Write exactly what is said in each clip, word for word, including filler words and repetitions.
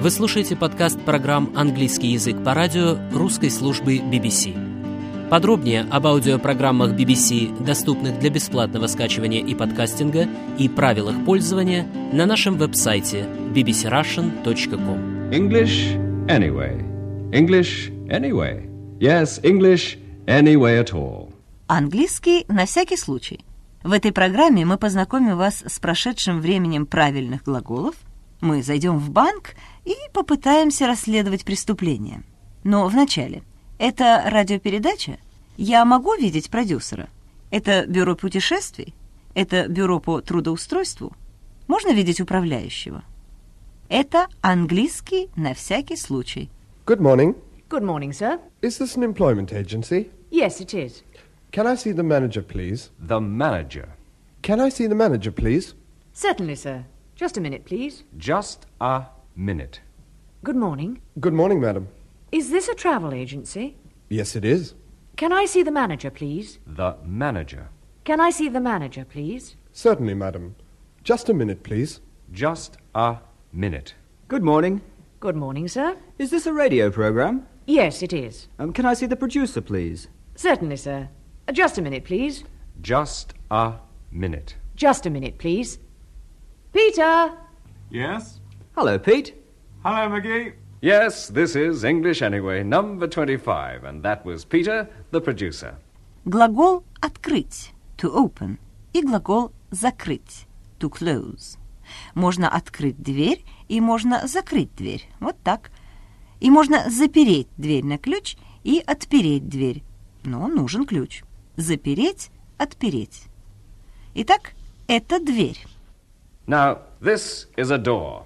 Вы слушаете подкаст программ «Английский язык по радио» русской службы би би си. Подробнее об аудиопрограммах би би си, доступных для бесплатного скачивания и подкастинга, и правилах пользования на нашем веб-сайте би би си russian точка ком. English anyway. English anyway. Yes, English anyway at all. Английский на всякий случай. В этой программе мы познакомим вас с прошедшим временем правильных глаголов, мы зайдем в банк и попытаемся расследовать преступление. Но вначале, это радиопередача? Я могу видеть продюсера? Это бюро путешествий? Это бюро по трудоустройству? Можно видеть управляющего? Это английский на всякий случай. Good morning. Good morning, sir. Is this an employment agency? Yes, it is. Can I see the manager, please? The manager. Can I see the manager, please? Certainly, sir. Just a minute, please. Just a minute. Good morning. Good morning, madam. Is this a travel agency? Yes, it is. Can I see the manager, please? The manager. Can I see the manager, please? Certainly, madam. Just a minute, please. Just a minute. Good morning. Good morning, sir. Is this a radio program? Yes, it is. Um, can I see the producer, please? Certainly, sir. Uh, just a minute, please. Just a minute. Just a minute, please. Peter! Yes? Hello, Pete. Hello, McGee. Yes, this is English Anyway, number twenty-five, and that was Peter, the producer. Глагол «открыть» – to open и глагол «закрыть» – to close. Можно открыть дверь и можно закрыть дверь. Вот так. И можно запереть дверь на ключ и отпереть дверь. Но нужен ключ. Запереть, отпереть. Итак, это дверь. Now, this is a door.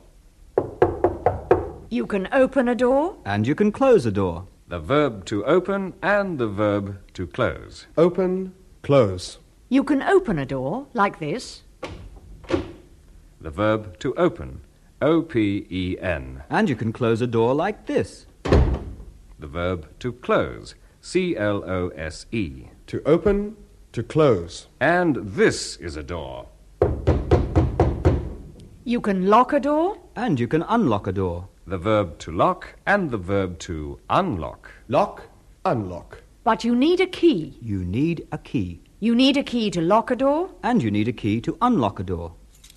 You can open a door. And you can close a door. The verb to open and the verb to close. Open, close. You can open a door like this. The verb to open. O P E N. And you can close a door like this. The verb to close. C L O S E. To open, to close. And this is a door. You can lock a door. And you can unlock a door. The verb to lock and the verb to unlock. Lock, unlock. But you need a key. You need a key. You need a key to lock a door. And you need a key to unlock a door.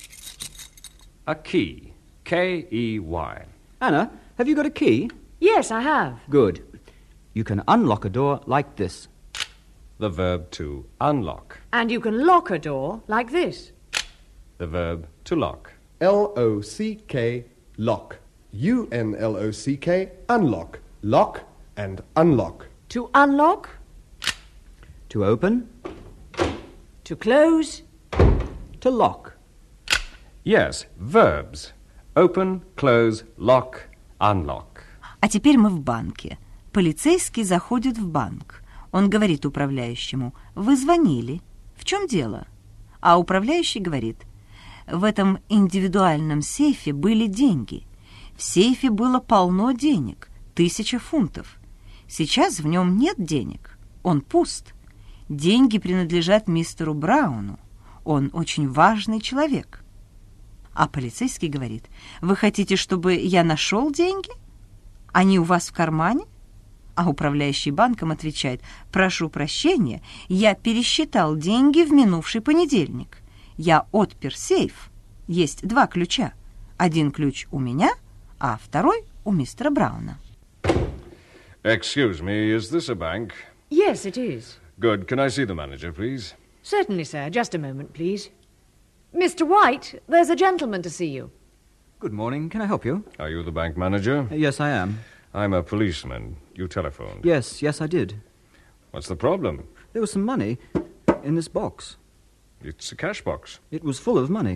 A key. K E Y. Anna, have you got a key? Yes, I have. Good. You can unlock a door like this. The verb to unlock. And you can lock a door like this. The verb to lock. L O C K, lock. U N L O C K, unlock. Lock and unlock. To unlock. To open. To close. To lock. Yes, verbs. Open, close, lock, unlock. А теперь мы в банке. Полицейский заходит в банк. Он говорит управляющему: «Вы звонили. В чем дело?» А управляющий говорит: «В этом индивидуальном сейфе были деньги. В сейфе было полно денег, тысяча фунтов. Сейчас в нем нет денег. Он пуст. Деньги принадлежат мистеру Брауну. Он очень важный человек». А полицейский говорит: «Вы хотите, чтобы я нашел деньги? Они у вас в кармане?» А управляющий банком отвечает: «Прошу прощения, я пересчитал деньги в минувший понедельник. Я отпер сейф. Есть два ключа. Один ключ у меня, а второй у мистера Брауна». Excuse me, is this a bank? Yes, it is. Good. Can I see the manager, please? Certainly, sir. Just a moment, please. Mister White, there's a gentleman to see you. Good morning. Can I help you? Are you the bank manager? Uh, yes, I am. I'm a policeman. You telephoned. Yes, yes, I did. What's the problem? There was some money in this box. It's a cash box. It was full of money.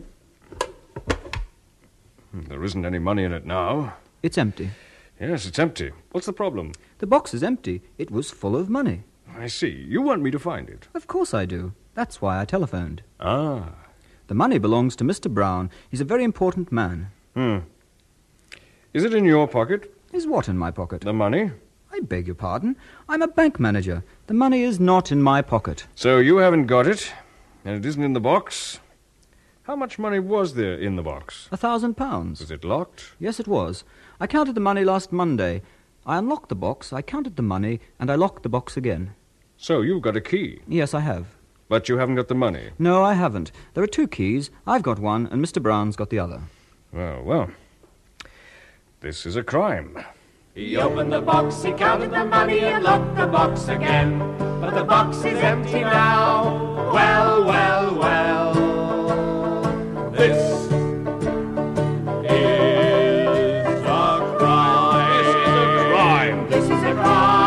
There isn't any money in it now. It's empty. Yes, it's empty. What's the problem? The box is empty. It was full of money. I see. You want me to find it? Of course I do. That's why I telephoned. Ah. The money belongs to Mister Brown. He's a very important man. Hmm. Is it in your pocket? Is what in my pocket? The money? I beg your pardon. I'm a bank manager. The money is not in my pocket. So you haven't got it, and it isn't in the box? How much money was there in the box? A thousand pounds. Was it locked? Yes, it was. I counted the money last Monday. I unlocked the box, I counted the money, and I locked the box again. So you've got a key? Yes, I have. But you haven't got the money? No, I haven't. There are two keys. I've got one, and Mister Brown's got the other. Well, well. This is a crime. He opened the box, he counted the money and locked the box again. But the box is empty now. Well, well, well. This is a crime. This is a crime. This is a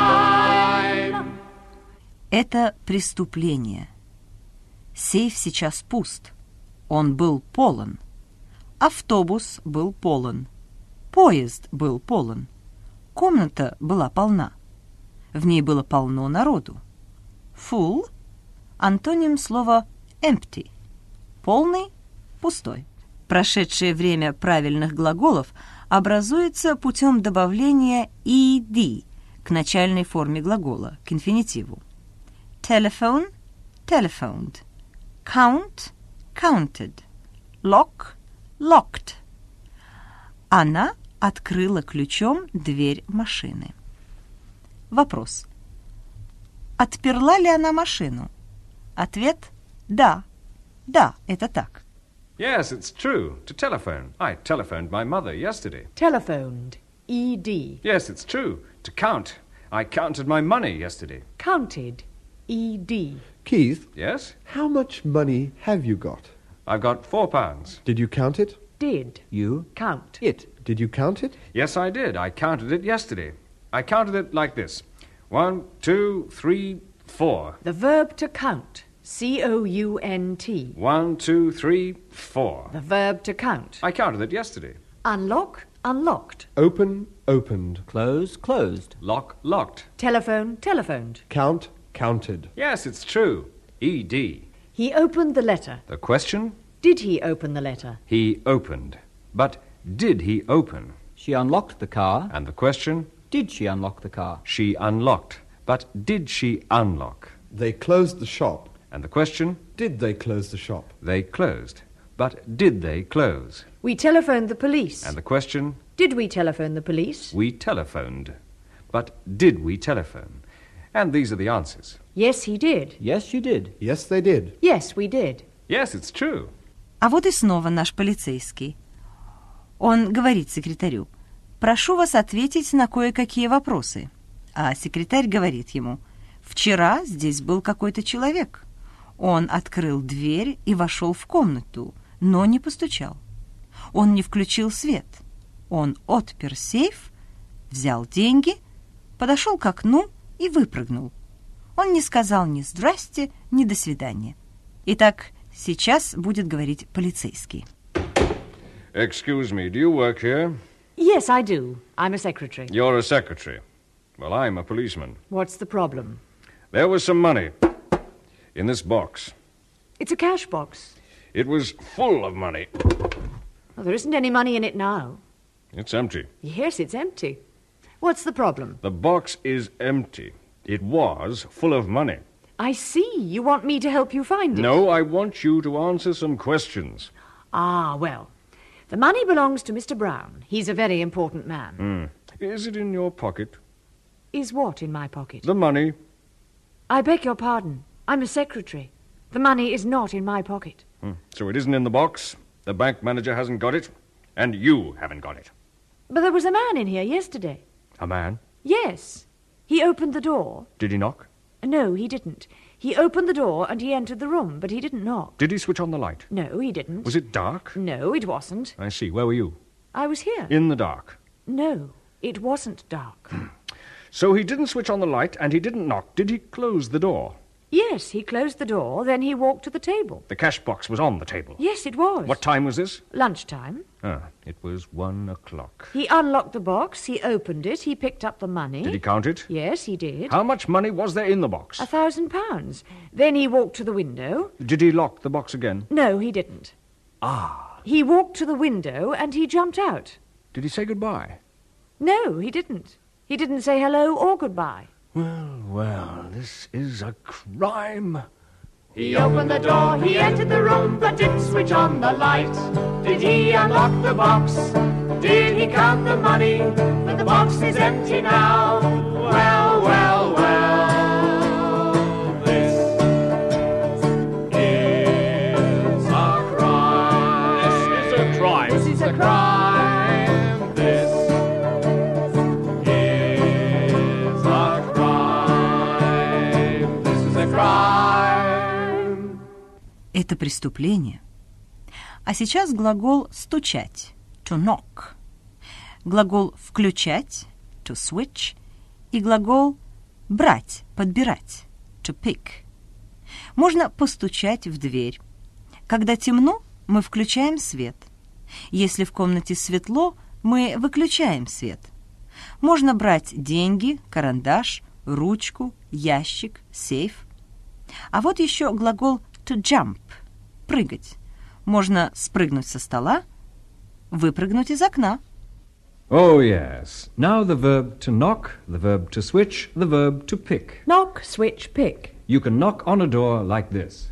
crime. Это преступление. Сейф сейчас пуст. Он был полон. Автобус был полон. Поезд был полон. Комната была полна. В ней было полно народу. Full – антоним слова empty. Полный – пустой. Прошедшее время правильных глаголов образуется путем добавления ed к начальной форме глагола, к инфинитиву. Telephone – telephoned. Count – counted. Lock – locked. Она открыла ключом дверь машины. Вопрос. Отперла ли она машину? Ответ – да. Да, это так. Yes, it's true. To telephone. I telephoned my mother yesterday. Telephoned. E D. Yes, it's true. To count. I counted my money yesterday. Counted. E D. Keith, Yes? how much money have you got? I've got four pounds. Did you count it? Did. You? Count. It. Did you count it? Yes, I did. I counted it yesterday. I counted it like this. One, two, three, four. The verb to count. C O U N T. One, two, three, four. The verb to count. I counted it yesterday. Unlock. Unlocked. Open, opened. Close, closed. Lock, locked. Telephone. Telephoned. Count, counted. Yes, it's true. E D. He opened the letter. The question? Did he open the letter? He opened. But did he open? She unlocked the car. And the question? Did she unlock the car? She unlocked. But did she unlock? They closed the shop. And the question? Did they close the shop? They closed. But did they close? We telephoned the police. And the question? Did we telephone the police? We telephoned. But did we telephone? And these are the answers. Yes, he did. Yes, she did. Yes, they did. Yes, we did. Yes, it's true. А вот и снова наш полицейский. Он говорит секретарю: «Прошу вас ответить на кое-какие вопросы». А секретарь говорит ему: «Вчера здесь был какой-то человек. Он открыл дверь и вошел в комнату, но не постучал. Он не включил свет. Он отпер сейф, взял деньги, подошел к окну и выпрыгнул. Он не сказал ни «здрасте», ни «до свидания». Итак, сейчас будет говорить полицейский. Excuse me, do you work here? Yes, I do. I'm a secretary. You're a secretary. Well, I'm a policeman. What's the problem? There was some money in this box. It's a cash box. It was full of money. Well, there isn't any money in it now. It's empty. Yes, it's empty. What's the problem? The box is empty. It was full of money. I see. You want me to help you find it? No, I want you to answer some questions. Ah, well. The money belongs to Mister Brown. He's a very important man. Hmm. Is it in your pocket? Is what in my pocket? The money. I beg your pardon. I'm a secretary. The money is not in my pocket. Hmm. So it isn't in the box. The bank manager hasn't got it. And you haven't got it. But there was a man in here yesterday. A man? Yes. He opened the door. Did he knock? No, he didn't. He opened the door and he entered the room, but he didn't knock. Did he switch on the light? No, he didn't. Was it dark? No, it wasn't. I see. Where were you? I was here. In the dark. No, it wasn't dark. So he didn't switch on the light and he didn't knock. Did he close the door? Yes, he closed the door, then he walked to the table. The cash box was on the table. Yes, it was. What time was this? Lunchtime. Ah, it was one o'clock. He unlocked the box, he opened it, he picked up the money. Did he count it? Yes, he did. How much money was there in the box? A thousand pounds. Then he walked to the window. Did he lock the box again? No, he didn't. Ah. He walked to the window and he jumped out. Did he say goodbye? No, he didn't. He didn't say hello or goodbye. Well, well, this is a crime. He opened the door, he entered the room, but didn't switch on the light. Did he unlock the box? Did he count the money? But the box is empty now. Well, well, well. This is a crime. This is a crime. This is a crime. This is a crime. This is a crime. Это преступление. А сейчас глагол «стучать» – to knock, глагол «включать» – to switch, и глагол «брать», «подбирать» – to pick. Можно постучать в дверь. Когда темно, мы включаем свет. Если в комнате светло, мы выключаем свет. Можно брать деньги, карандаш, ручку, ящик, сейф. А вот еще глагол to jump – прыгать. Можно спрыгнуть со стола, выпрыгнуть из окна. Oh, yes. Now the verb to knock, the verb to switch, the verb to pick. Knock, switch, pick. You can knock on a door like this.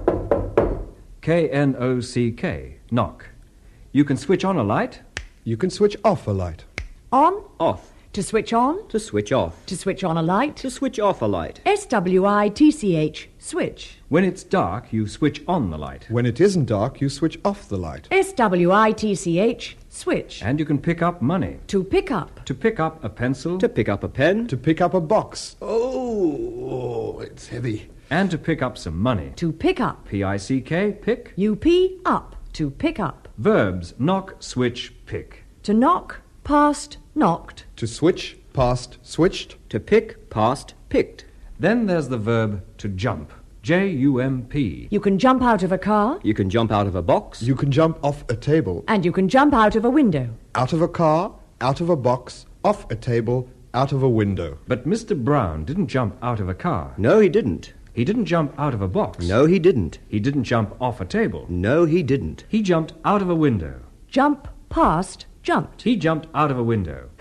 K N O C K, knock. You can switch on a light. You can switch off a light. On, Off. to switch on, To switch off. to switch on a light. To switch off a light. S W I T C H, switch. When it's dark, you switch on the light. When it isn't dark, you switch off the light. S W I T C H, switch. And you can pick up money. To pick up. To pick up a pencil. To pick up a pen. To pick up a box. Oh, it's heavy. And to pick up some money. To pick up. P I C K, pick. U P, up. To pick up. Verbs, knock, switch, pick. To knock, past, knocked. To switch, past, switched. To pick, past, picked. Then there's the verb to jump. J U M P. You can jump out of a car, You can jump out of a box. You can jump off a table. and you can jump out of a window. Out of a car, out of a box, off a table, out of a window. But Mister Brown didn't jump out of a car. No, he didn't. He didn't jump out of a box. No, he didn't. He didn't jump off a table. No, he didn't. He jumped out of a window. Jump, past, jumped. He jumped out of a window.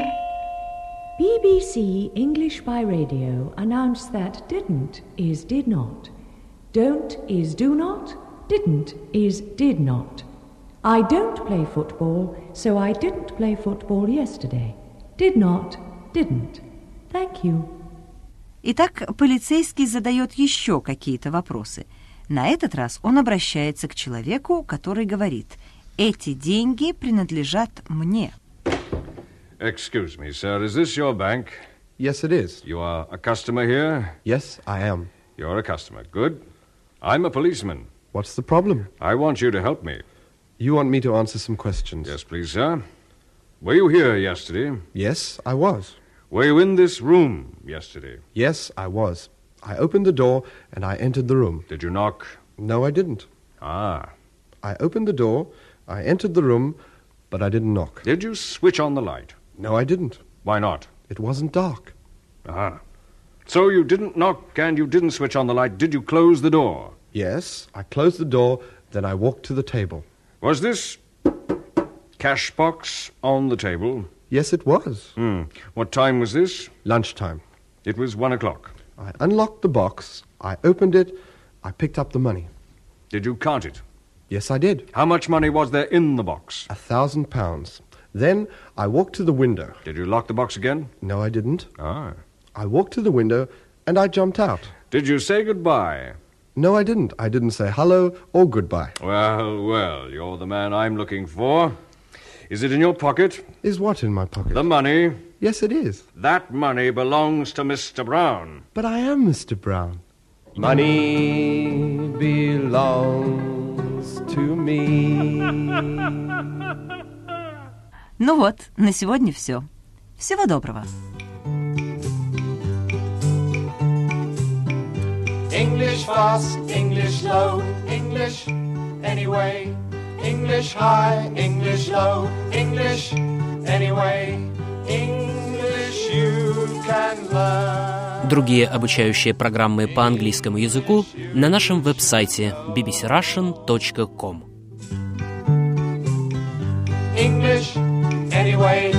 B B C English by Radio announced that didn't is did not. Don't is do not. Didn't is did not. I don't play football, so I didn't play football yesterday. Did not, didn't. Thank you. Итак, полицейский задает еще какие-то вопросы. На этот раз он обращается к человеку, который говорит: «Эти деньги принадлежат мне». Excuse me, sir, is this your bank? Yes, it is. You are a customer here? Yes, I am. You're a customer. Good. I'm a policeman. What's the problem? I want you to help me. You want me to answer some questions? Yes, please, sir. Were you here yesterday? Yes, I was. Were you in this room yesterday? Yes, I was. I opened the door and I entered the room. Did you knock? No, I didn't. Ah. I opened the door, I entered the room, but I didn't knock. Did you switch on the light? No, I didn't. Why not? It wasn't dark. Ah. So you didn't knock and you didn't switch on the light. Did you close the door? Yes, I closed the door, then I walked to the table. Was this cash box on the table? Yes, it was. Hmm. What time was this? Lunchtime. It was one o'clock. I unlocked the box, I opened it, I picked up the money. Did you count it? Yes, I did. How much money was there in the box? A thousand pounds. Then I walked to the window. Did you lock the box again? No, I didn't. Ah. I walked to the window and I jumped out. Did you say goodbye? No, I didn't. I didn't say hello or goodbye. Well, well, you're the man I'm looking for. Is it in your pocket? Is what in my pocket? The money. Yes, it is. That money belongs to Mister Brown. But I am Mister Brown. Money belongs to me. Ну вот, на сегодня все. Всего доброго. English fast, English low, English anyway. English high, English low, English anyway. English you can learn. Другие обучающие программы по английскому языку на нашем веб-сайте би би си russian точка ком. English anyway.